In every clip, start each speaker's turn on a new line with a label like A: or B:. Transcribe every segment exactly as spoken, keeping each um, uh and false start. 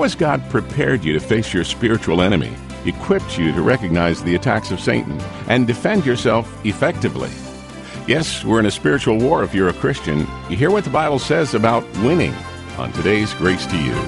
A: How has God prepared you to face your spiritual enemy, equipped you to recognize the attacks of Satan, and defend yourself effectively? Yes, we're in a spiritual war if you're a Christian. You hear what the Bible says about winning on today's Grace to You.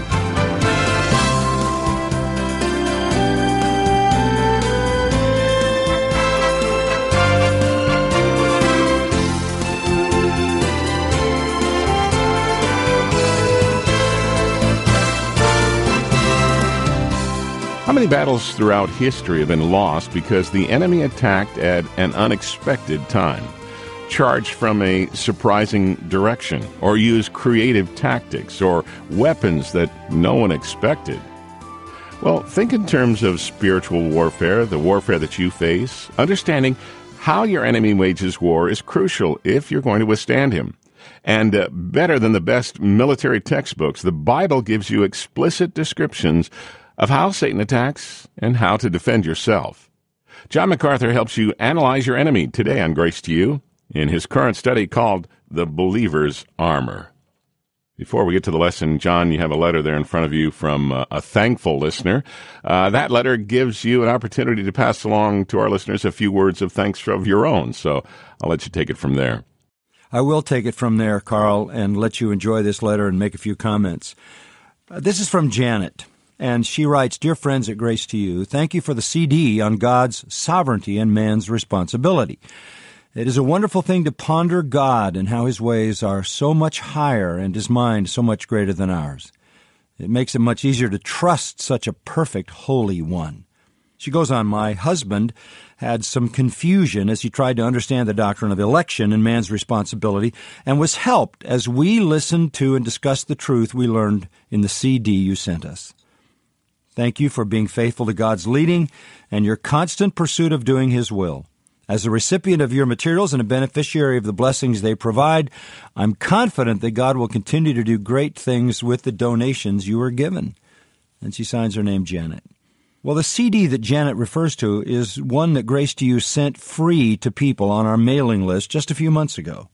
A: How many battles throughout history have been lost because the enemy attacked at an unexpected time, charged from a surprising direction, or used creative tactics or weapons that no one expected? Well, think in terms of spiritual warfare, the warfare that you face. Understanding how your enemy wages war is crucial if you're going to withstand him. And uh, better than the best military textbooks, the Bible gives you explicit descriptions of how Satan attacks and how to defend yourself. John MacArthur helps you analyze your enemy today on Grace to You in his current study called The Believer's Armor. Before we get to the lesson, John, you have a letter there in front of you from uh, a thankful listener. Uh, that letter gives you an opportunity to pass along to our listeners a few words of thanks of your own, so I'll let you take it from there.
B: I will take it from there, Carl, and let you enjoy this letter and make a few comments. Uh, this is from Janet. And she writes, Dear friends at Grace to You, thank you for the C D on God's sovereignty and man's responsibility. It is a wonderful thing to ponder God and how His ways are so much higher and His mind so much greater than ours. It makes it much easier to trust such a perfect, holy one. She goes on, My husband had some confusion as he tried to understand the doctrine of election and man's responsibility, and was helped as we listened to and discussed the truth we learned in the C D you sent us. Thank you for being faithful to God's leading and your constant pursuit of doing His will. As a recipient of your materials and a beneficiary of the blessings they provide, I'm confident that God will continue to do great things with the donations you are given. And she signs her name Janet. Well, the C D that Janet refers to is one that Grace to You sent free to people on our mailing list just a few months ago.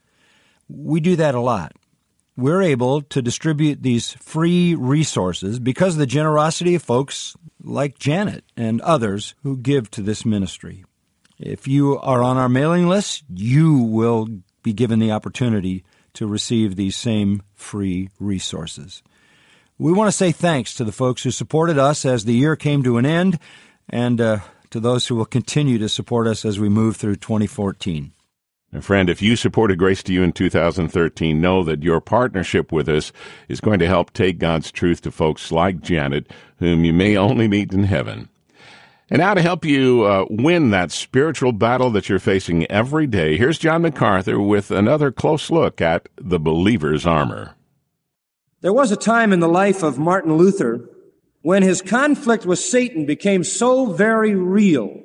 B: We do that a lot. We're able to distribute these free resources because of the generosity of folks like Janet and others who give to this ministry. If you are on our mailing list, you will be given the opportunity to receive these same free resources. We want to say thanks to the folks who supported us as the year came to an end, and uh, to those who will continue to support us as we move through twenty fourteen.
A: And friend, if you supported Grace to You in two thousand thirteen, know that your partnership with us is going to help take God's truth to folks like Janet, whom you may only meet in heaven. And now to help you uh, win that spiritual battle that you're facing every day, here's John MacArthur with another close look at the believer's armor.
C: There was a time in the life of Martin Luther when his conflict with Satan became so very real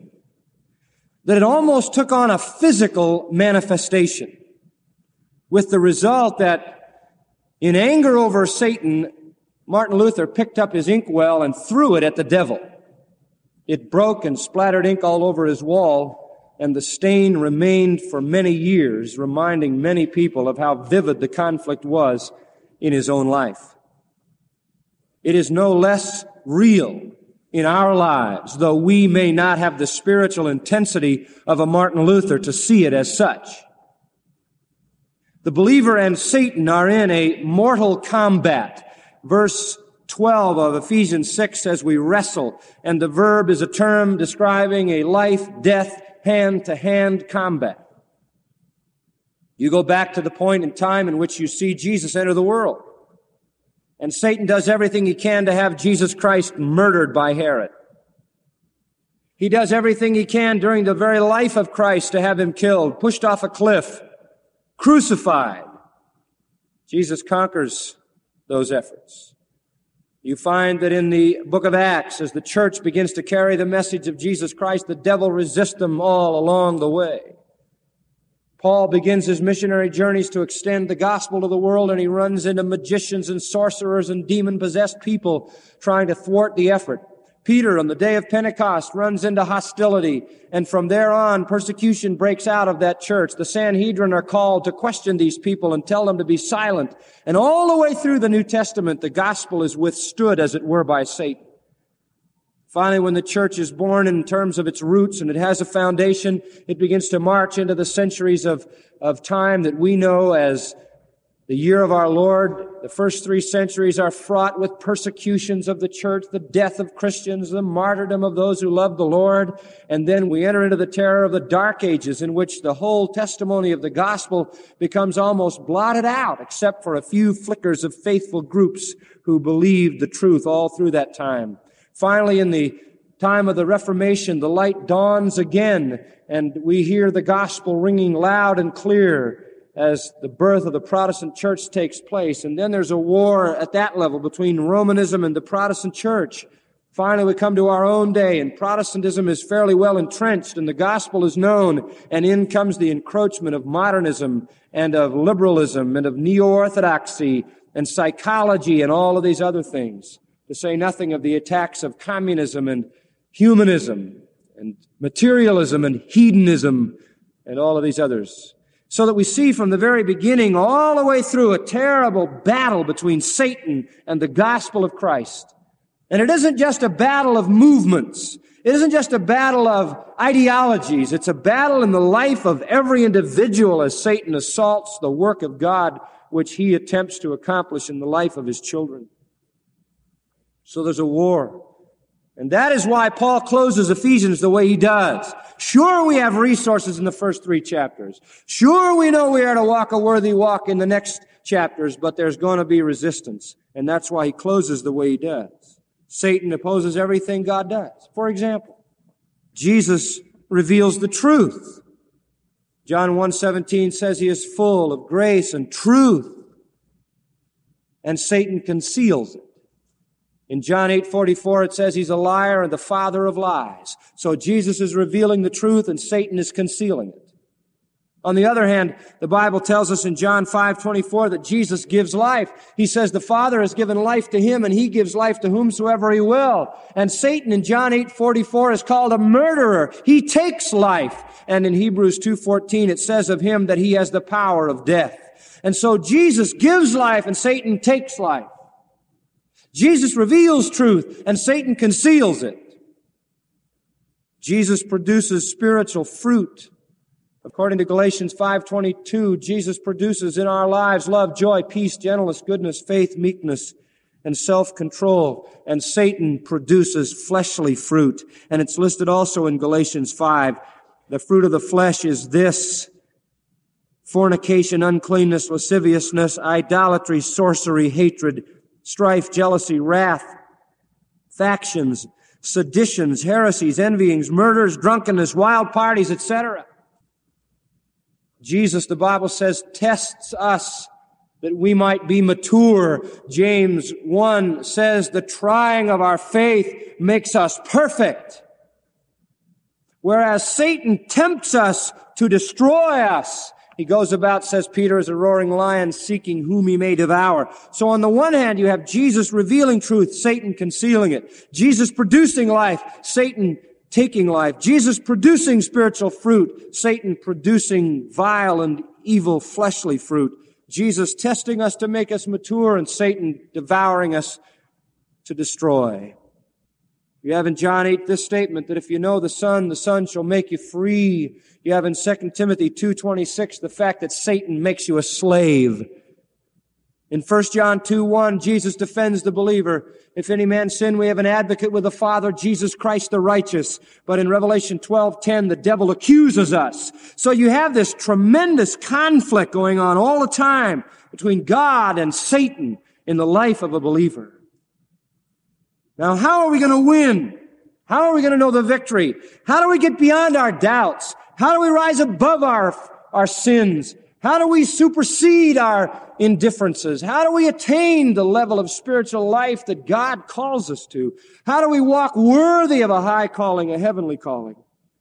C: that it almost took on a physical manifestation, with the result that in anger over Satan, Martin Luther picked up his inkwell and threw it at the devil. It broke and splattered ink all over his wall, and the stain remained for many years, reminding many people of how vivid the conflict was in his own life. It is no less real in our lives, though we may not have the spiritual intensity of a Martin Luther to see it as such. The believer and Satan are in a mortal combat. Verse twelve of Ephesians six says we wrestle, and the verb is a term describing a life-death, hand-to-hand combat. You go back to the point in time in which you see Jesus enter the world. And Satan does everything he can to have Jesus Christ murdered by Herod. He does everything he can during the very life of Christ to have him killed, pushed off a cliff, crucified. Jesus conquers those efforts. You find that in the book of Acts, as the church begins to carry the message of Jesus Christ, the devil resists them all along the way. Paul begins his missionary journeys to extend the gospel to the world, and he runs into magicians and sorcerers and demon-possessed people trying to thwart the effort. Peter, on the day of Pentecost, runs into hostility, and from there on, persecution breaks out of that church. The Sanhedrin are called to question these people and tell them to be silent. And all the way through the New Testament, the gospel is withstood, as it were, by Satan. Finally, when the church is born in terms of its roots and it has a foundation, it begins to march into the centuries of, of time that we know as the year of our Lord. The first three centuries are fraught with persecutions of the church, the death of Christians, the martyrdom of those who love the Lord. And then we enter into the terror of the Dark Ages, in which the whole testimony of the gospel becomes almost blotted out, except for a few flickers of faithful groups who believed the truth all through that time. Finally, in the time of the Reformation, the light dawns again, and we hear the gospel ringing loud and clear as the birth of the Protestant church takes place. And then there's a war at that level between Romanism and the Protestant church. Finally, we come to our own day, and Protestantism is fairly well entrenched, and the gospel is known, and in comes the encroachment of modernism and of liberalism and of neo-orthodoxy and psychology and all of these other things, to say nothing of the attacks of communism and humanism and materialism and hedonism and all of these others. So that we see from the very beginning all the way through a terrible battle between Satan and the gospel of Christ. And it isn't just a battle of movements. It isn't just a battle of ideologies. It's a battle in the life of every individual as Satan assaults the work of God which he attempts to accomplish in the life of his children. So there's a war. And that is why Paul closes Ephesians the way he does. Sure, we have resources in the first three chapters. Sure, we know we are to walk a worthy walk in the next chapters, but there's going to be resistance. And that's why he closes the way he does. Satan opposes everything God does. For example, Jesus reveals the truth. John one seventeen says he is full of grace and truth. And Satan conceals it. In John eight forty-four, it says he's a liar and the father of lies. So Jesus is revealing the truth and Satan is concealing it. On the other hand, the Bible tells us in John five twenty-four that Jesus gives life. He says the Father has given life to him and he gives life to whomsoever he will. And Satan in John eight forty-four is called a murderer. He takes life. And in Hebrews two fourteen, it says of him that he has the power of death. And so Jesus gives life and Satan takes life. Jesus reveals truth and Satan conceals it. Jesus produces spiritual fruit. According to Galatians five twenty-two, Jesus produces in our lives love, joy, peace, gentleness, goodness, faith, meekness, and self-control. And Satan produces fleshly fruit. And it's listed also in Galatians five. The fruit of the flesh is this: fornication, uncleanness, lasciviousness, idolatry, sorcery, hatred, strife, jealousy, wrath, factions, seditions, heresies, envyings, murders, drunkenness, wild parties, et cetera. Jesus, the Bible says, tests us that we might be mature. James one says the trying of our faith makes us perfect. Whereas Satan tempts us to destroy us. He goes about, says Peter, as a roaring lion seeking whom he may devour. So on the one hand, you have Jesus revealing truth, Satan concealing it. Jesus producing life, Satan taking life. Jesus producing spiritual fruit, Satan producing vile and evil fleshly fruit. Jesus testing us to make us mature and Satan devouring us to destroy. You have in John eight this statement that if you know the Son, the Son shall make you free. You have in Second Timothy two twenty-six the fact that Satan makes you a slave. In First John two one, Jesus defends the believer. If any man sin, we have an advocate with the Father, Jesus Christ the righteous. But in Revelation twelve ten, the devil accuses us. So you have this tremendous conflict going on all the time between God and Satan in the life of a believer. Now, how are we going to win? How are we going to know the victory? How do we get beyond our doubts? How do we rise above our, our sins? How do we supersede our indifferences? How do we attain the level of spiritual life that God calls us to? How do we walk worthy of a high calling, a heavenly calling?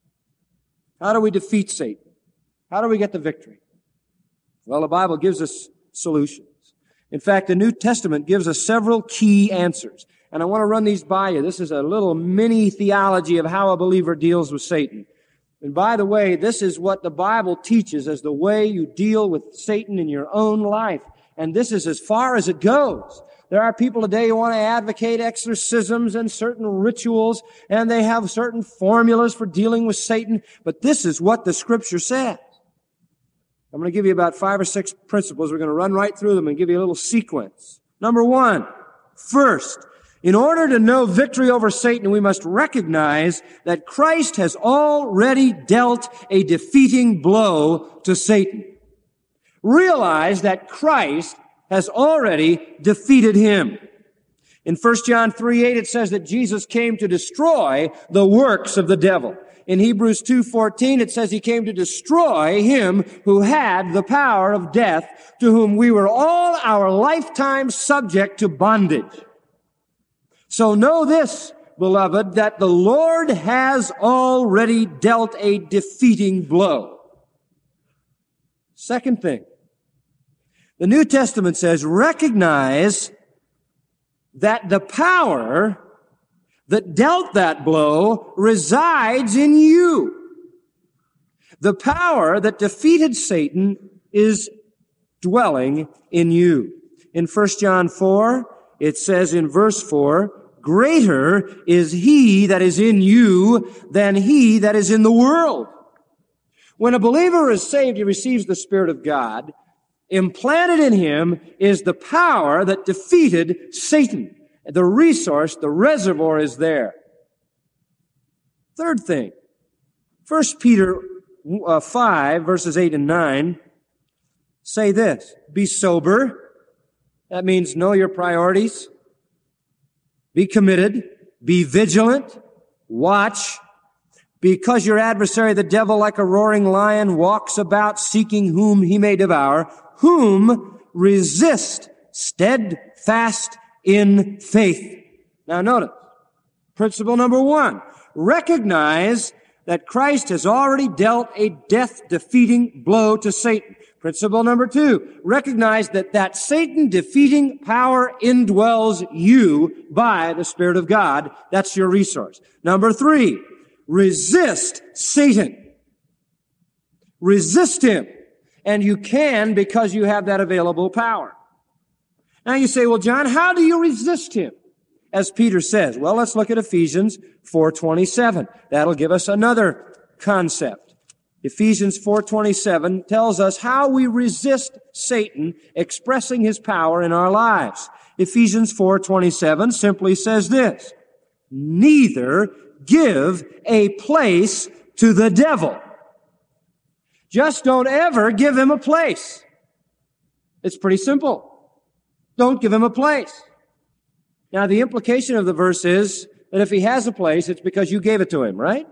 C: How do we defeat Satan? How do we get the victory? Well, the Bible gives us solutions. In fact, the New Testament gives us several key answers. And I want to run these by you. This is a little mini theology of how a believer deals with Satan. And by the way, this is what the Bible teaches as the way you deal with Satan in your own life. And this is as far as it goes. There are people today who want to advocate exorcisms and certain rituals, and they have certain formulas for dealing with Satan, but this is what the Scripture says. I'm going to give you about five or six principles. We're going to run right through them and give you a little sequence. Number one, first, in order to know victory over Satan, we must recognize that Christ has already dealt a defeating blow to Satan. Realize that Christ has already defeated him. In First John three eight, it says that Jesus came to destroy the works of the devil. In Hebrews two fourteen, it says he came to destroy him who had the power of death, to whom we were all our lifetime subject to bondage. So know this, beloved, that the Lord has already dealt a defeating blow. Second thing, the New Testament says, recognize that the power that dealt that blow resides in you. The power that defeated Satan is dwelling in you. In First John four, it says in verse four, greater is he that is in you than he that is in the world. When a believer is saved, he receives the Spirit of God. Implanted in him is the power that defeated Satan. The resource, the reservoir is there. Third thing, First Peter uh, five, verses eight and nine, say this, be sober. That means know your priorities. Be committed. Be vigilant. Watch. Because your adversary, the devil, like a roaring lion, walks about seeking whom he may devour, whom resist steadfast in faith. Now notice, principle number one, recognize that Christ has already dealt a death-defeating blow to Satan. Principle number two, recognize that that Satan-defeating power indwells you by the Spirit of God. That's your resource. Number three, resist Satan. Resist him. And you can because you have that available power. Now you say, well, John, how do you resist him? As Peter says, well, let's look at Ephesians four twenty-seven. That'll give us another concept. Ephesians four twenty-seven tells us how we resist Satan expressing his power in our lives. Ephesians four twenty-seven simply says this, neither give a place to the devil. Just don't ever give him a place. It's pretty simple. Don't give him a place. Now, the implication of the verse is that if he has a place, it's because you gave it to him, right?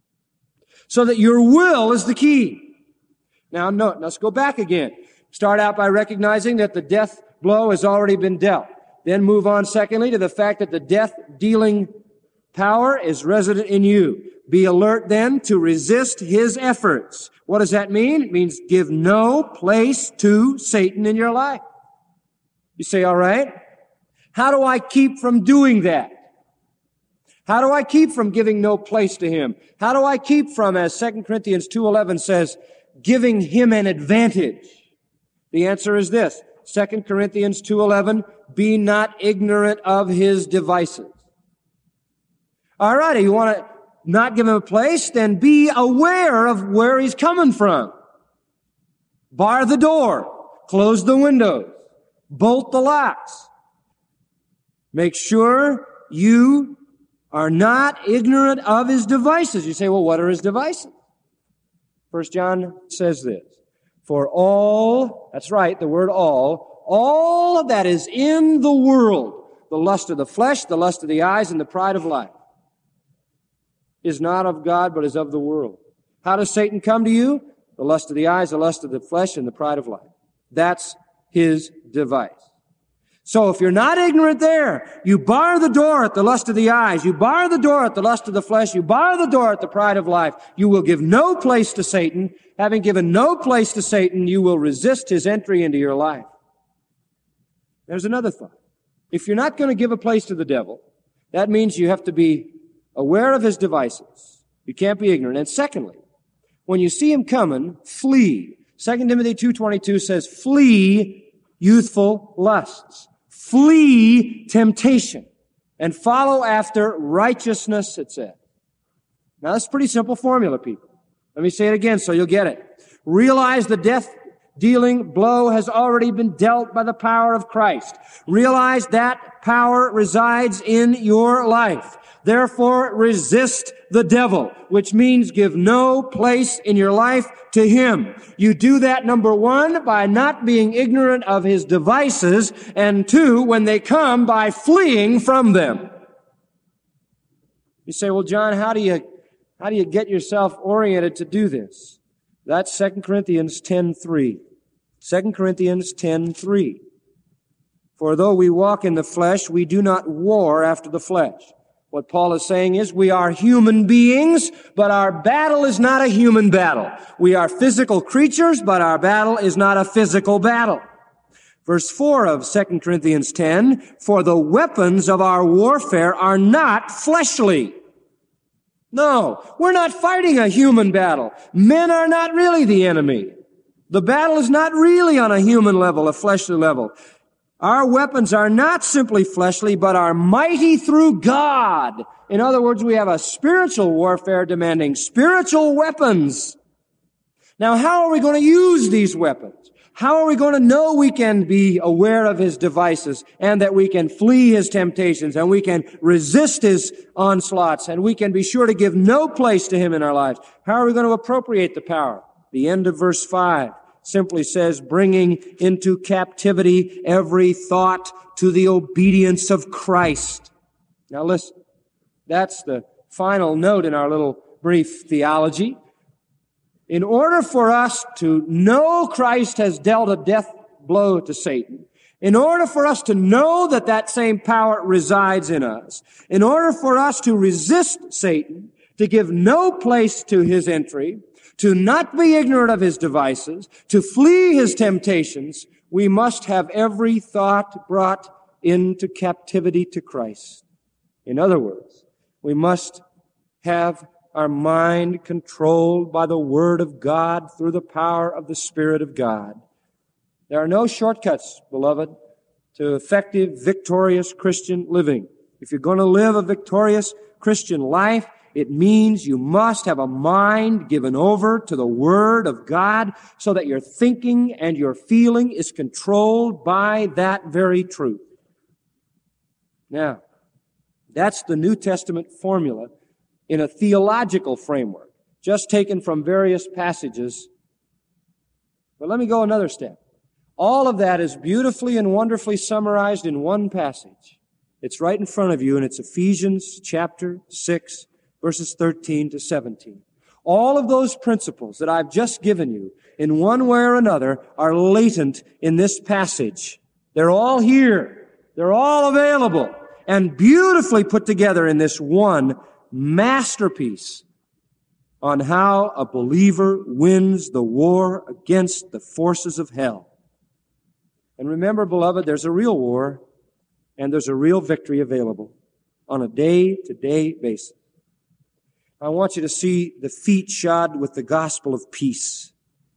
C: So that your will is the key. Now, no, let's go back again. Start out by recognizing that the death blow has already been dealt. Then move on, secondly, to the fact that the death-dealing power is resident in you. Be alert then to resist his efforts. What does that mean? It means give no place to Satan in your life. You say, all right, how do I keep from doing that? How do I keep from giving no place to him? How do I keep from, as Second Corinthians two eleven says, giving him an advantage? The answer is this, Second Corinthians two eleven, be not ignorant of his devices. All right, you want to not give him a place? Then be aware of where he's coming from. Bar the door. Close the windows. Bolt the locks. Make sure you are not ignorant of his devices. You say, well, what are his devices? First John says this, for all, that's right, the word all, all that is in the world, the lust of the flesh, the lust of the eyes, and the pride of life, is not of God, but is of the world. How does Satan come to you? The lust of the eyes, the lust of the flesh, and the pride of life. That's his device. So if you're not ignorant there, you bar the door at the lust of the eyes, you bar the door at the lust of the flesh, you bar the door at the pride of life, you will give no place to Satan. Having given no place to Satan, you will resist his entry into your life. There's another thought. If you're not going to give a place to the devil, that means you have to be aware of his devices. You can't be ignorant. And secondly, when you see him coming, flee. Second Timothy two twenty-two says, flee youthful lusts. Flee temptation. And follow after righteousness, it says. Now, that's a pretty simple formula, people. Let me say it again so you'll get it. Realize the death-dealing blow has already been dealt by the power of Christ. Realize that power resides in your life. Therefore, resist the devil, which means give no place in your life to him. You do that, number one, by not being ignorant of his devices, and two, when they come, by fleeing from them. You say, well, John, how do you, how do you get yourself oriented to do this? That's Second Corinthians ten three. Second Corinthians ten three. For though we walk in the flesh, we do not war after the flesh. What Paul is saying is we are human beings, but our battle is not a human battle. We are physical creatures, but our battle is not a physical battle. Verse four of Second Corinthians ten, for the weapons of our warfare are not fleshly. No, we're not fighting a human battle. Men are not really the enemy. The battle is not really on a human level, a fleshly level. Our weapons are not simply fleshly, but are mighty through God. In other words, we have a spiritual warfare demanding spiritual weapons. Now, how are we going to use these weapons? How are we going to know we can be aware of his devices and that we can flee his temptations and we can resist his onslaughts and we can be sure to give no place to him in our lives? How are we going to appropriate the power? The end of verse five simply says, bringing into captivity every thought to the obedience of Christ. Now listen, that's the final note in our little brief theology. In order for us to know Christ has dealt a death blow to Satan, in order for us to know that that same power resides in us, in order for us to resist Satan, to give no place to his entry, to not be ignorant of his devices, to flee his temptations, we must have every thought brought into captivity to Christ. In other words, we must have our mind controlled by the Word of God through the power of the Spirit of God. There are no shortcuts, beloved, to effective, victorious Christian living. If you're going to live a victorious Christian life, it means you must have a mind given over to the Word of God so that your thinking and your feeling is controlled by that very truth. Now, that's the New Testament formula in a theological framework, just taken from various passages. But let me go another step. All of that is beautifully and wonderfully summarized in one passage. It's right in front of you, and it's Ephesians chapter six, verses thirteen to seventeen. All of those principles that I've just given you, in one way or another, are latent in this passage. They're all here. They're all available and beautifully put together in this one masterpiece on how a believer wins the war against the forces of hell. And remember, beloved, there's a real war and there's a real victory available on a day-to-day basis. I want you to see the feet shod with the gospel of peace.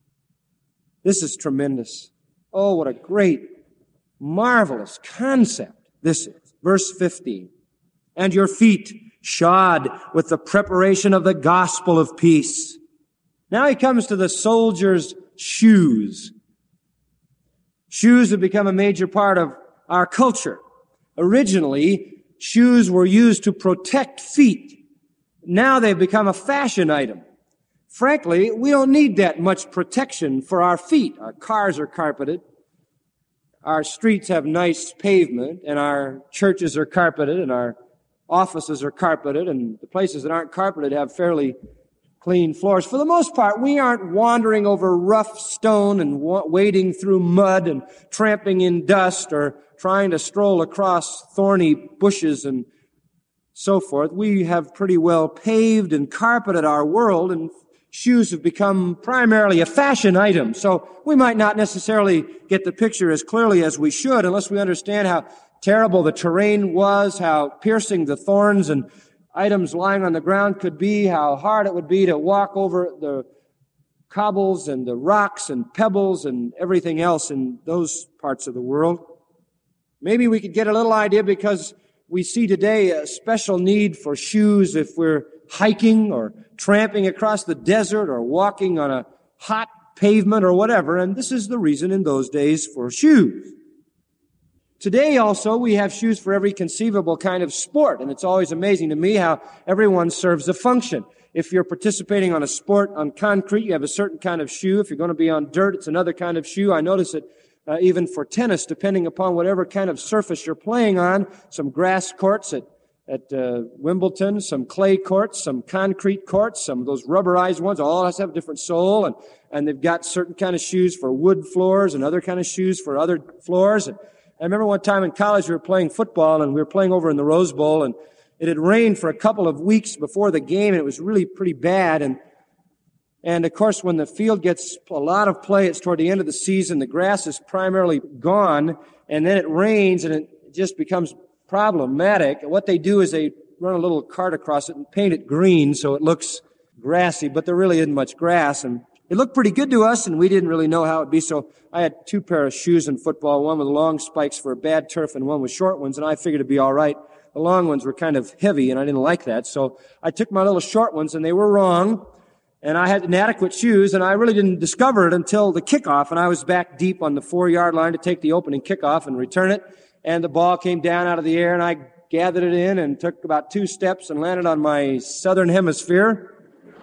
C: This is tremendous. Oh, what a great, marvelous concept this is. Verse fifteen. And your feet shod with the preparation of the gospel of peace. Now he comes to the soldier's shoes. Shoes have become a major part of our culture. Originally, shoes were used to protect feet. Now they've become a fashion item. Frankly, we don't need that much protection for our feet. Our cars are carpeted. Our streets have nice pavement, and our churches are carpeted, and our offices are carpeted, and the places that aren't carpeted have fairly clean floors. For the most part, we aren't wandering over rough stone and wa- wading through mud and tramping in dust or trying to stroll across thorny bushes and so forth. We have pretty well paved and carpeted our world, and shoes have become primarily a fashion item. So we might not necessarily get the picture as clearly as we should unless we understand how terrible the terrain was, how piercing the thorns and items lying on the ground could be, how hard it would be to walk over the cobbles and the rocks and pebbles and everything else in those parts of the world. Maybe we could get a little idea because we see today a special need for shoes if we're hiking or tramping across the desert or walking on a hot pavement or whatever, and this is the reason in those days for shoes. Today also we have shoes for every conceivable kind of sport, and it's always amazing to me how everyone serves a function. If you're participating on a sport on concrete, you have a certain kind of shoe. If you're going to be on dirt, it's another kind of shoe. I notice it uh, even for tennis, depending upon whatever kind of surface you're playing on. Some grass courts at at uh, Wimbledon, some clay courts, some concrete courts, some of those rubberized ones, all has to have a different sole, and, and they've got certain kind of shoes for wood floors and other kind of shoes for other floors. And I remember one time in college we were playing football, and we were playing over in the Rose Bowl, and it had rained for a couple of weeks before the game, and it was really pretty bad. And and of course, when the field gets a lot of play, it's toward the end of the season, the grass is primarily gone, and then it rains, and it just becomes problematic. What they do is they run a little cart across it and paint it green so it looks grassy, but there really isn't much grass. And it looked pretty good to us, and we didn't really know how it'd be. So I had two pair of shoes in football, one with long spikes for bad turf and one with short ones, and I figured it'd be all right. The long ones were kind of heavy, and I didn't like that. So I took my little short ones, and they were wrong, and I had inadequate shoes, and I really didn't discover it until the kickoff, and I was back deep on the four-yard line to take the opening kickoff and return it. And the ball came down out of the air, and I gathered it in and took about two steps and landed on my southern hemisphere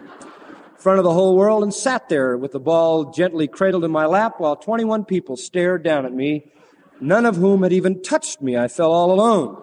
C: in front of the whole world and sat there with the ball gently cradled in my lap while twenty-one people stared down at me, none of whom had even touched me. I felt all alone.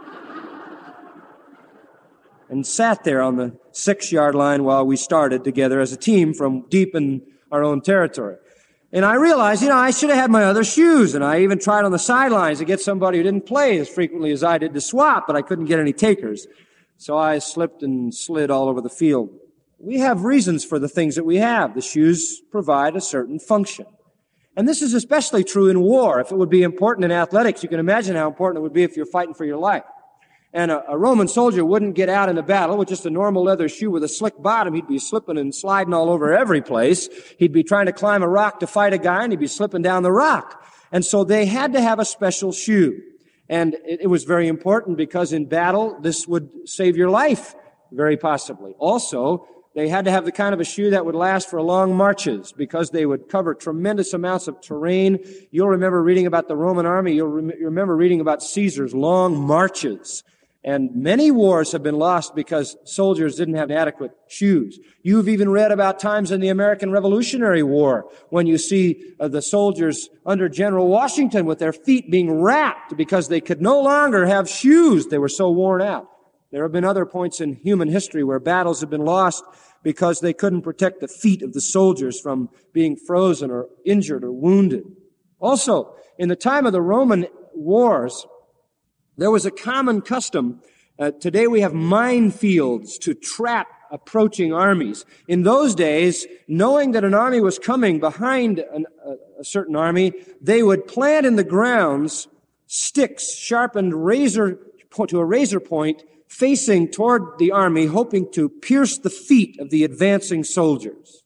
C: And sat there on the six-yard line while we started together as a team from deep in our own territory. And I realized, you know, I should have had my other shoes, and I even tried on the sidelines to get somebody who didn't play as frequently as I did to swap, but I couldn't get any takers. So I slipped and slid all over the field. We have reasons for the things that we have. The shoes provide a certain function. And this is especially true in war. If it would be important in athletics, you can imagine how important it would be if you're fighting for your life. And a, a Roman soldier wouldn't get out in a battle with just a normal leather shoe with a slick bottom. He'd be slipping and sliding all over every place. He'd be trying to climb a rock to fight a guy, and he'd be slipping down the rock. And so they had to have a special shoe. And it, it was very important because in battle, this would save your life, very possibly. Also, they had to have the kind of a shoe that would last for long marches because they would cover tremendous amounts of terrain. You'll remember reading about the Roman army. You'll rem- remember reading about Caesar's long marches. And many wars have been lost because soldiers didn't have adequate shoes. You've even read about times in the American Revolutionary War when you see uh, the soldiers under General Washington with their feet being wrapped because they could no longer have shoes. They were so worn out. There have been other points in human history where battles have been lost because they couldn't protect the feet of the soldiers from being frozen or injured or wounded. Also, in the time of the Roman wars, there was a common custom. Uh, today we have minefields to trap approaching armies. In those days, knowing that an army was coming behind an, a, a certain army, they would plant in the grounds sticks sharpened razor to a razor point facing toward the army, hoping to pierce the feet of the advancing soldiers.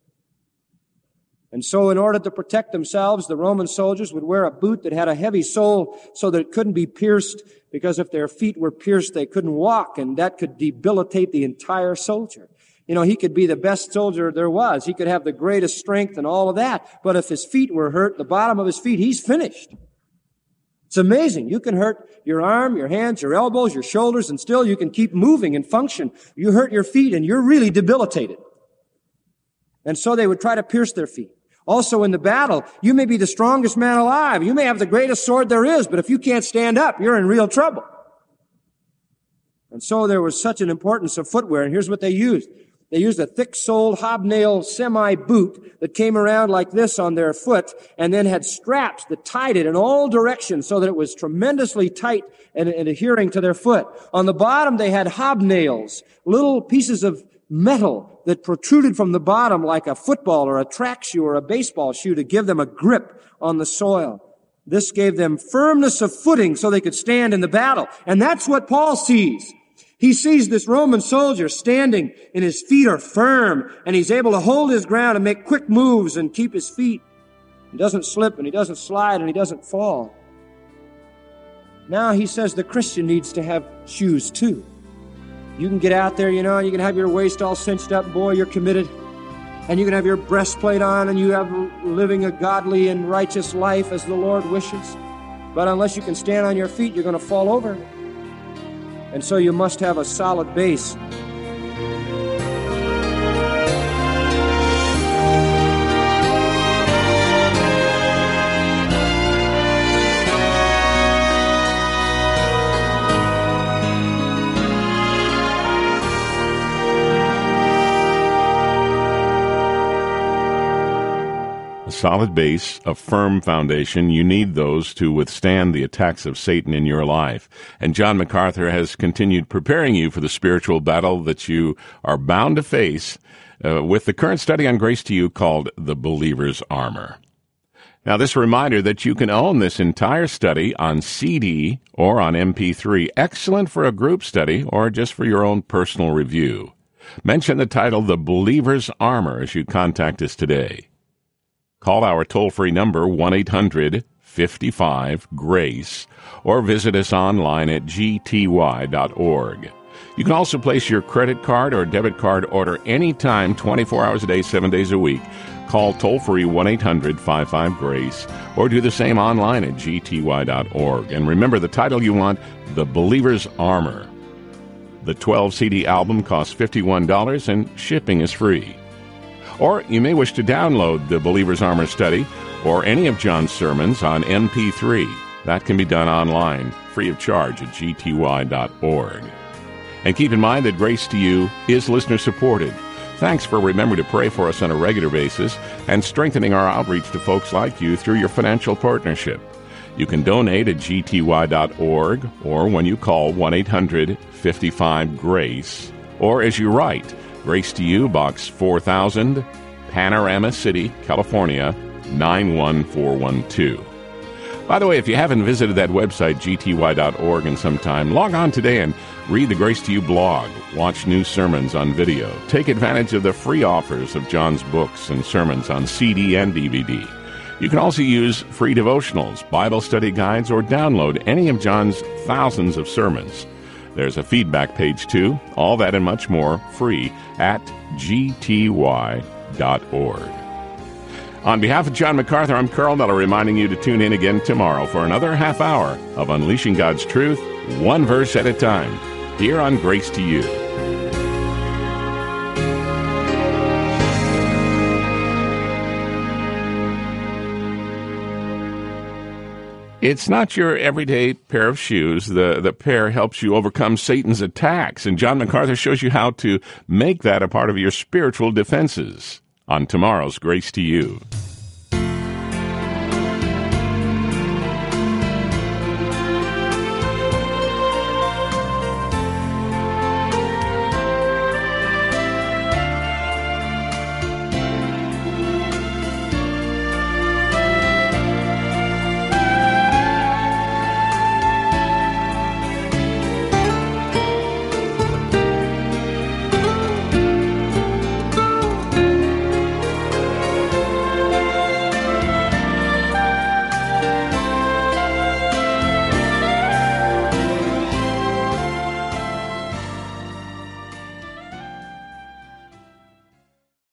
C: And so in order to protect themselves, the Roman soldiers would wear a boot that had a heavy sole so that it couldn't be pierced, because if their feet were pierced, they couldn't walk, and that could debilitate the entire soldier. You know, he could be the best soldier there was. He could have the greatest strength and all of that. But if his feet were hurt, the bottom of his feet, he's finished. It's amazing. You can hurt your arm, your hands, your elbows, your shoulders, and still you can keep moving and function. You hurt your feet, and you're really debilitated. And so they would try to pierce their feet. Also in the battle, you may be the strongest man alive. You may have the greatest sword there is, but if you can't stand up, you're in real trouble. And so there was such an importance of footwear, and here's what they used. They used a thick-soled, hobnail semi-boot that came around like this on their foot and then had straps that tied it in all directions so that it was tremendously tight and, and adhering to their foot. On the bottom, they had hobnails, little pieces of metal that protruded from the bottom like a football or a track shoe or a baseball shoe to give them a grip on the soil. This gave them firmness of footing so they could stand in the battle. And that's what Paul sees. He sees this Roman soldier standing and his feet are firm and he's able to hold his ground and make quick moves and keep his feet. He doesn't slip and he doesn't slide and he doesn't fall. Now he says the Christian needs to have shoes too. You can get out there, you know, you can have your waist all cinched up, boy, you're committed. And you can have your breastplate on and you have living a godly and righteous life as the Lord wishes. But unless you can stand on your feet, you're going to fall over. And so you must have a solid base.
A: Solid base, a firm foundation. You need those to withstand the attacks of Satan in your life. And John MacArthur has continued preparing you for the spiritual battle that you are bound to face uh, with the current study on Grace to You called The Believer's Armor. Now, this reminder that you can own this entire study on C D or on M P three. Excellent for a group study or just for your own personal review. Mention the title The Believer's Armor as you contact us today. Call our toll-free number, one eight hundred fifty-five GRACE, or visit us online at g t y dot org. You can also place your credit card or debit card order anytime, twenty-four hours a day, seven days a week. Call toll-free one eight hundred fifty-five GRACE, or do the same online at g t y dot org. And remember the title you want, The Believer's Armor. The twelve C D album costs fifty-one dollars and shipping is free. Or you may wish to download the Believer's Armor Study or any of John's sermons on M P three. That can be done online, free of charge at g t y dot org. And keep in mind that Grace to You is listener-supported. Thanks for remembering to pray for us on a regular basis and strengthening our outreach to folks like you through your financial partnership. You can donate at g t y dot org or when you call one eight hundred fifty-five GRACE, or as you write, Grace to You, Box four thousand, Panorama City, California, nine one four one two. By the way, if you haven't visited that website, g t y dot org, in some time, log on today and read the Grace to You blog, watch new sermons on video, take advantage of the free offers of John's books and sermons on C D and D V D. You can also use free devotionals, Bible study guides, or download any of John's thousands of sermons. There's a feedback page, too. All that and much more free at g t y dot org. On behalf of John MacArthur, I'm Carl Miller, reminding you to tune in again tomorrow for another half hour of Unleashing God's Truth, one verse at a time, here on Grace to You. It's not your everyday pair of shoes. The, the pair helps you overcome Satan's attacks, and John MacArthur shows you how to make that a part of your spiritual defenses on tomorrow's Grace to You.